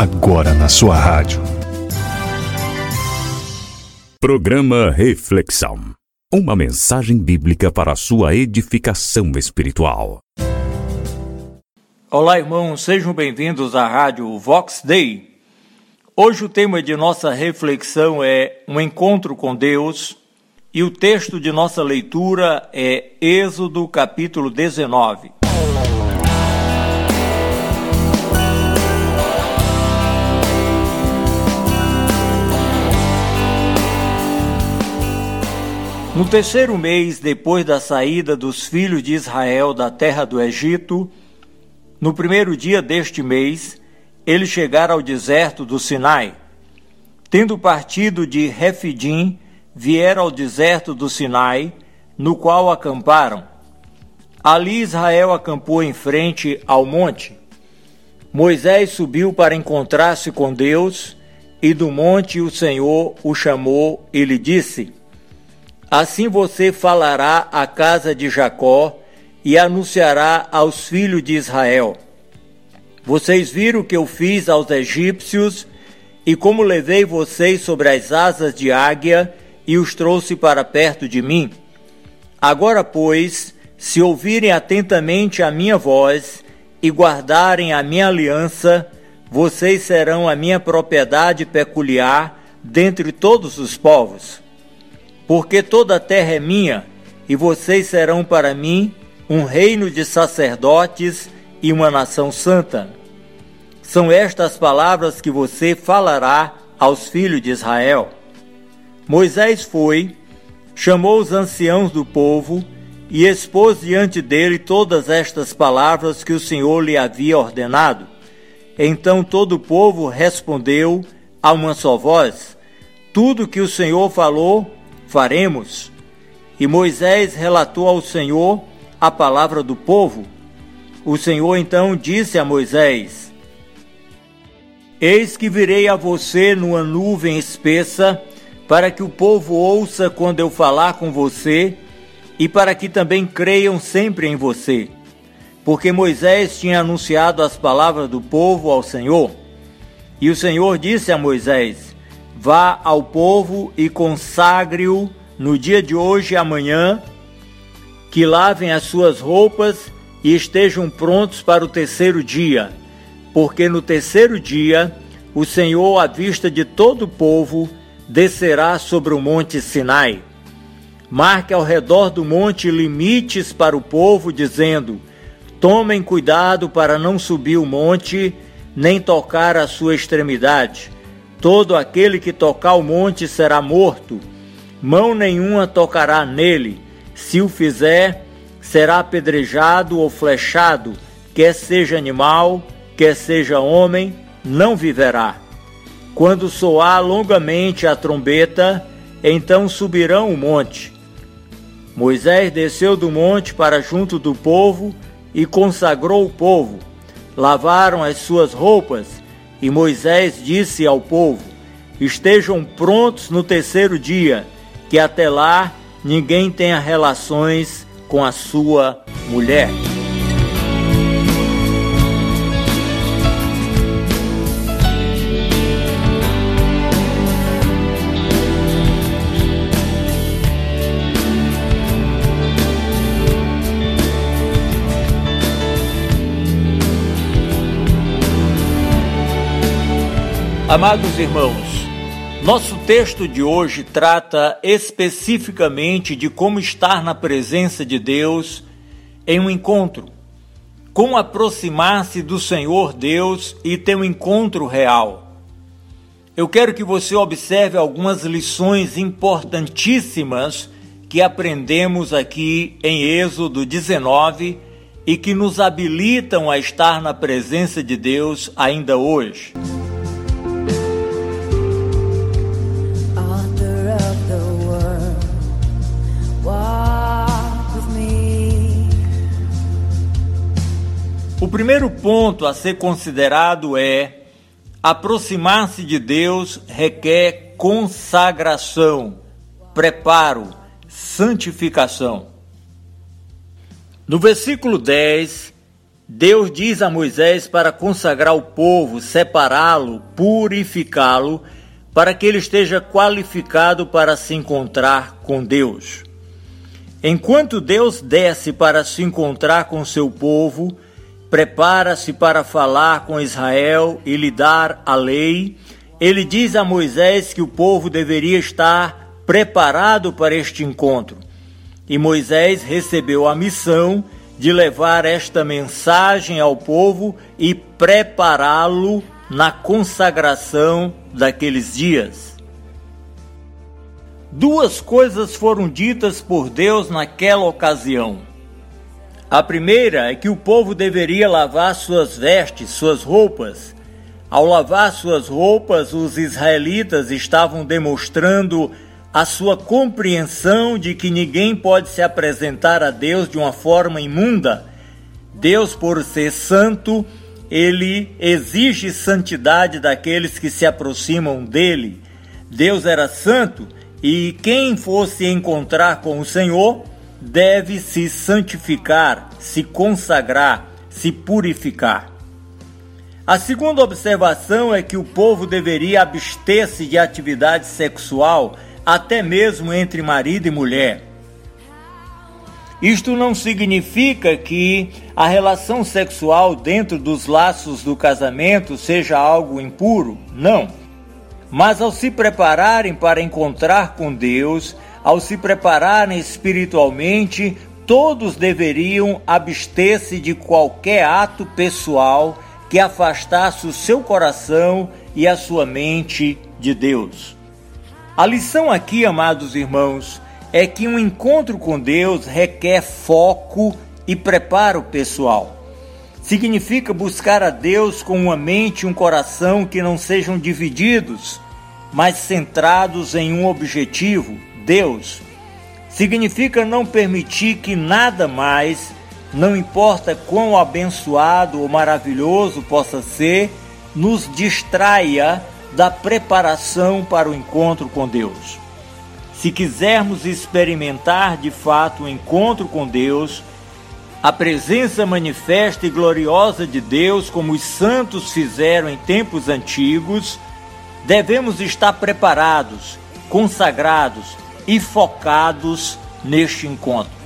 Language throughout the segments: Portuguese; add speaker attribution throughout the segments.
Speaker 1: agora na sua rádio.
Speaker 2: Programa Reflexão. Uma mensagem bíblica para a sua edificação espiritual.
Speaker 3: Olá, irmãos, sejam bem-vindos à Rádio Vox Day. Hoje o tema de nossa reflexão é um encontro com Deus e o texto de nossa leitura é Êxodo capítulo 19. No terceiro mês depois da saída dos filhos de Israel da terra do Egito, no primeiro dia deste mês, eles chegaram ao deserto do Sinai. Tendo partido de Refidim, vieram ao deserto do Sinai, no qual acamparam. Ali Israel acampou em frente ao monte. Moisés subiu para encontrar-se com Deus, e do monte o Senhor o chamou e lhe disse: Assim você falará à casa de Jacó e anunciará aos filhos de Israel. Vocês viram o que eu fiz aos egípcios e como levei vocês sobre as asas de águia e os trouxe para perto de mim. Agora, pois, se ouvirem atentamente a minha voz e guardarem a minha aliança, vocês serão a minha propriedade peculiar dentre todos os povos. Porque toda a terra é minha, e vocês serão para mim um reino de sacerdotes e uma nação santa. São estas palavras que você falará aos filhos de Israel. Moisés foi, chamou os anciãos do povo e expôs diante dele todas estas palavras que o Senhor lhe havia ordenado. Então todo o povo respondeu a uma só voz: Tudo que o Senhor falou, faremos. E Moisés relatou ao Senhor a palavra do povo. O Senhor então disse a Moisés: Eis que virei a você numa nuvem espessa, para que o povo ouça quando eu falar com você, e para que também creiam sempre em você. Porque Moisés tinha anunciado as palavras do povo ao Senhor. E o Senhor disse a Moisés: Vá ao povo e consagre-o no dia de hoje e amanhã, que lavem as suas roupas e estejam prontos para o terceiro dia, porque no terceiro dia o Senhor, à vista de todo o povo, descerá sobre o monte Sinai. Marque ao redor do monte limites para o povo, dizendo: Tomem cuidado para não subir o monte, nem tocar a sua extremidade. Todo aquele que tocar o monte será morto. Mão nenhuma tocará nele. Se o fizer, será apedrejado ou flechado. Quer seja animal, quer seja homem, não viverá. Quando soar longamente a trombeta, então subirão o monte. Moisés desceu do monte para junto do povo e consagrou o povo. Lavaram as suas roupas. E Moisés disse ao povo: Estejam prontos no terceiro dia, que até lá ninguém tenha relações com a sua mulher. Amados irmãos, nosso texto de hoje trata especificamente de como estar na presença de Deus em um encontro, como aproximar-se do Senhor Deus e ter um encontro real. Eu quero que você observe algumas lições importantíssimas que aprendemos aqui em Êxodo 19 e que nos habilitam a estar na presença de Deus ainda hoje. O primeiro ponto a ser considerado é: aproximar-se de Deus requer consagração, preparo, santificação. No versículo 10, Deus diz a Moisés para consagrar o povo, separá-lo, purificá-lo, para que ele esteja qualificado para se encontrar com Deus. Enquanto Deus desce para se encontrar com seu povo, prepara-se para falar com Israel e lhe dar a lei, ele diz a Moisés que o povo deveria estar preparado para este encontro. E Moisés recebeu a missão de levar esta mensagem ao povo e prepará-lo na consagração daqueles dias. Duas coisas foram ditas por Deus naquela ocasião. A primeira é que o povo deveria lavar suas vestes, suas roupas. Ao lavar suas roupas, os israelitas estavam demonstrando a sua compreensão de que ninguém pode se apresentar a Deus de uma forma imunda. Deus, por ser santo, ele exige santidade daqueles que se aproximam dele. Deus era santo e quem fosse encontrar com o Senhor deve se santificar, se consagrar, se purificar. A segunda observação é que o povo deveria abster-se de atividade sexual, até mesmo entre marido e mulher. Isto não significa que a relação sexual dentro dos laços do casamento seja algo impuro, não. Mas ao se prepararem para encontrar com Deus, ao se prepararem espiritualmente, todos deveriam abster-se de qualquer ato pessoal que afastasse o seu coração e a sua mente de Deus. A lição aqui, amados irmãos, é que um encontro com Deus requer foco e preparo pessoal. Significa buscar a Deus com uma mente e um coração que não sejam divididos, mas centrados em um objetivo, Deus. Significa não permitir que nada mais, não importa quão abençoado ou maravilhoso possa ser, nos distraia da preparação para o encontro com Deus. Se quisermos experimentar de fato o encontro com Deus, a presença manifesta e gloriosa de Deus, como os santos fizeram em tempos antigos, devemos estar preparados, consagrados e focados neste encontro.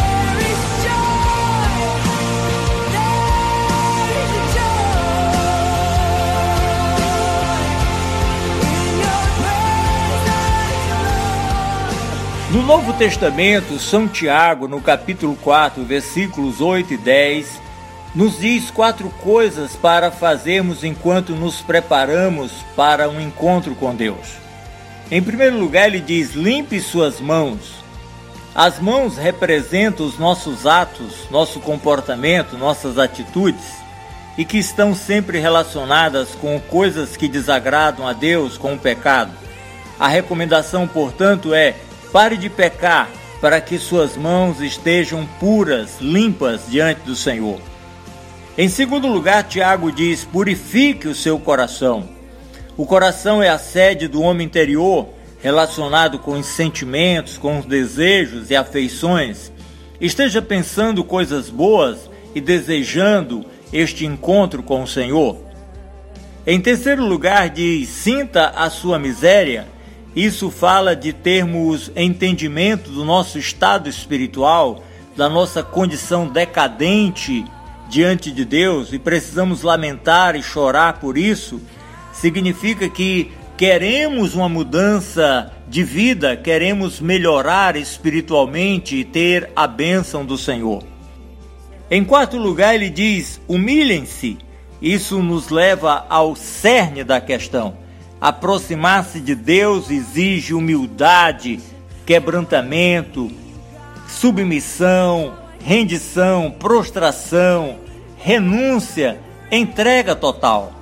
Speaker 3: No Novo Testamento, São Tiago, no capítulo 4, versículos 8 e 10, nos diz 4 coisas para fazermos enquanto nos preparamos para um encontro com Deus. Em primeiro lugar, ele diz: limpe suas mãos. As mãos representam os nossos atos, nosso comportamento, nossas atitudes, e que estão sempre relacionadas com coisas que desagradam a Deus, com o pecado. A recomendação, portanto, é: pare de pecar, para que suas mãos estejam puras, limpas diante do Senhor. Em segundo lugar, Tiago diz: purifique o seu coração. O coração é a sede do homem interior, relacionado com os sentimentos, com os desejos e afeições. Esteja pensando coisas boas e desejando este encontro com o Senhor. Em terceiro lugar, diz: sinta a sua miséria. Isso fala de termos entendimento do nosso estado espiritual, da nossa condição decadente diante de Deus, e precisamos lamentar e chorar por isso. Significa que queremos uma mudança de vida, queremos melhorar espiritualmente e ter a bênção do Senhor. Em quarto lugar, ele diz: humilhem-se. Isso nos leva ao cerne da questão. Aproximar-se de Deus exige humildade, quebrantamento, submissão, rendição, prostração, renúncia, entrega total.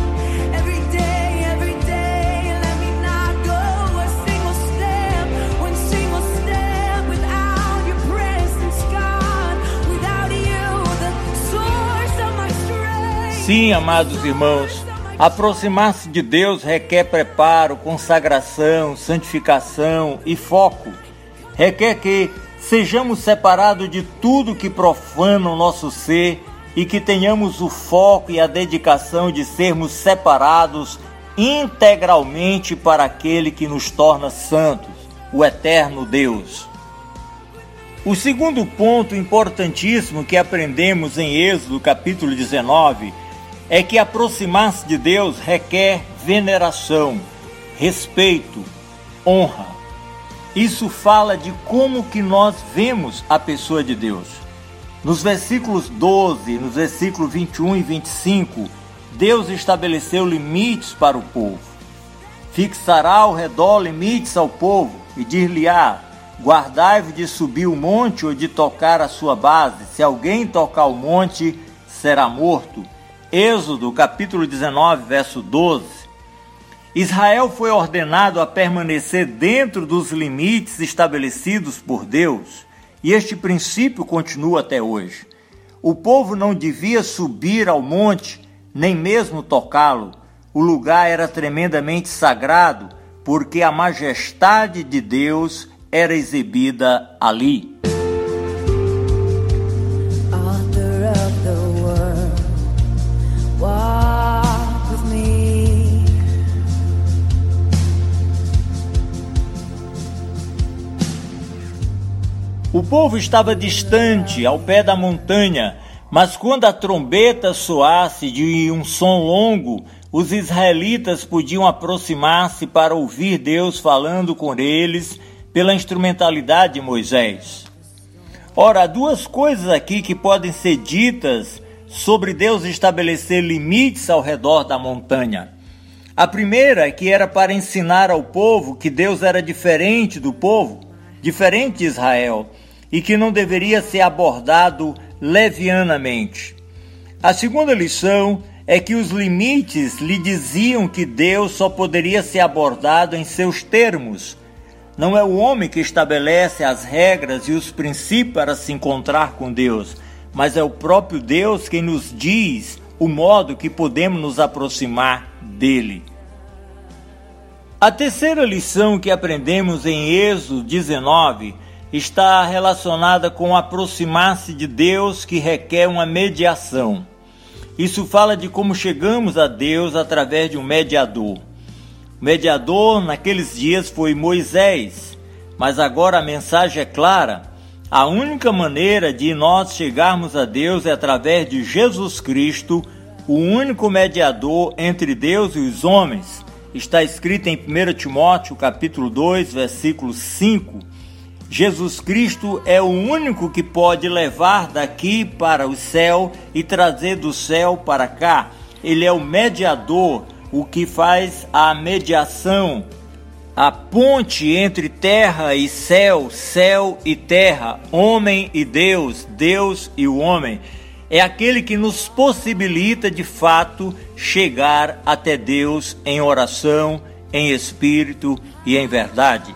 Speaker 3: Sim, amados irmãos, aproximar-se de Deus requer preparo, consagração, santificação e foco. Requer que sejamos separados de tudo que profana o nosso ser e que tenhamos o foco e a dedicação de sermos separados integralmente para aquele que nos torna santos, o eterno Deus. O segundo ponto importantíssimo que aprendemos em Êxodo capítulo 19 é que aproximar-se de Deus requer veneração, respeito, honra. Isso fala de como que nós vemos a pessoa de Deus. Nos versículos 12, nos versículos 21 e 25, Deus estabeleceu limites para o povo. Fixará ao redor limites ao povo e dir-lhe-á: guardai-vos de subir o monte ou de tocar a sua base. Se alguém tocar o monte, será morto. Êxodo capítulo 19, verso 12. Israel foi ordenado a permanecer dentro dos limites estabelecidos por Deus, e este princípio continua até hoje. O povo não devia subir ao monte, nem mesmo tocá-lo. O lugar era tremendamente sagrado, porque a majestade de Deus era exibida ali. O povo estava distante, ao pé da montanha, mas quando a trombeta soasse de um som longo, os israelitas podiam aproximar-se para ouvir Deus falando com eles pela instrumentalidade de Moisés. Ora, há duas coisas aqui que podem ser ditas sobre Deus estabelecer limites ao redor da montanha. A primeira é que era para ensinar ao povo que Deus era diferente do povo, diferente de Israel, e que não deveria ser abordado levianamente. A segunda lição é que os limites lhe diziam que Deus só poderia ser abordado em seus termos. Não é o homem que estabelece as regras e os princípios para se encontrar com Deus, mas é o próprio Deus quem nos diz o modo que podemos nos aproximar dele. A terceira lição que aprendemos em Êxodo 19 está relacionada com aproximar-se de Deus, que requer uma mediação. Isso fala de como chegamos a Deus através de um mediador. O mediador naqueles dias foi Moisés, mas agora a mensagem é clara. A única maneira de nós chegarmos a Deus é através de Jesus Cristo, o único mediador entre Deus e os homens. Está escrito em 1 Timóteo capítulo 2, versículo 5. Jesus Cristo é o único que pode levar daqui para o céu e trazer do céu para cá. Ele é o mediador, o que faz a mediação, a ponte entre terra e céu, céu e terra, homem e Deus, Deus e o homem. É aquele que nos possibilita de fato chegar até Deus em oração, em espírito e em verdade.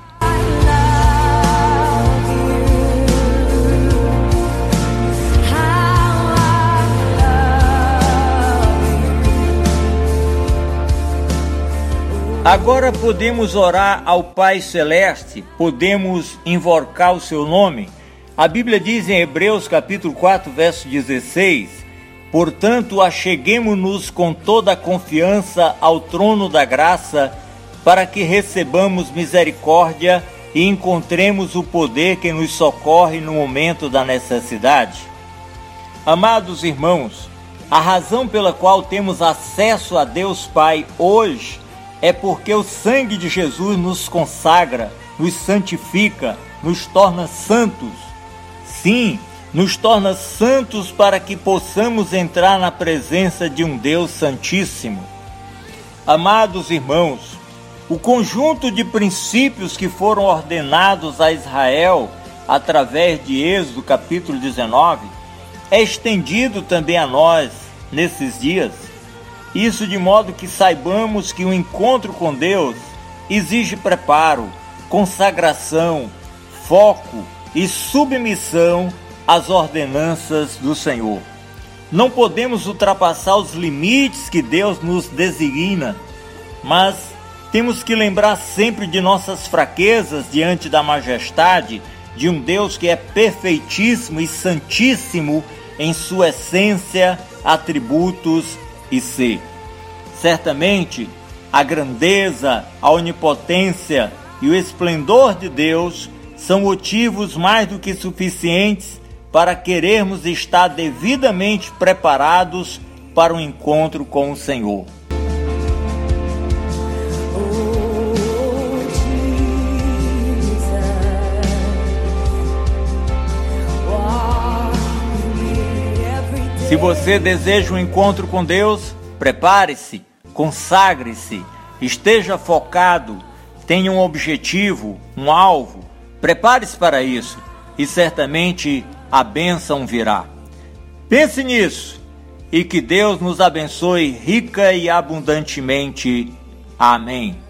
Speaker 3: Agora podemos orar ao Pai Celeste, podemos invocar o seu nome. A Bíblia diz em Hebreus capítulo 4, verso 16: portanto, acheguemo-nos com toda a confiança ao trono da graça, para que recebamos misericórdia e encontremos o poder que nos socorre no momento da necessidade. Amados irmãos, a razão pela qual temos acesso a Deus Pai hoje é porque o sangue de Jesus nos consagra, nos santifica, nos torna santos. Sim, nos torna santos para que possamos entrar na presença de um Deus Santíssimo. Amados irmãos, o conjunto de princípios que foram ordenados a Israel através de Êxodo capítulo 19 é estendido também a nós nesses dias. Isso de modo que saibamos que o encontro com Deus exige preparo, consagração, foco e submissão às ordenanças do Senhor. Não podemos ultrapassar os limites que Deus nos designa, mas temos que lembrar sempre de nossas fraquezas diante da majestade de um Deus que é perfeitíssimo e santíssimo em sua essência, atributos e ser. Certamente, a grandeza, a onipotência e o esplendor de Deus são motivos mais do que suficientes para querermos estar devidamente preparados para o encontro com o Senhor. Se você deseja um encontro com Deus, prepare-se, consagre-se, esteja focado, tenha um objetivo, um alvo. Prepare-se para isso e certamente a bênção virá. Pense nisso e que Deus nos abençoe rica e abundantemente. Amém.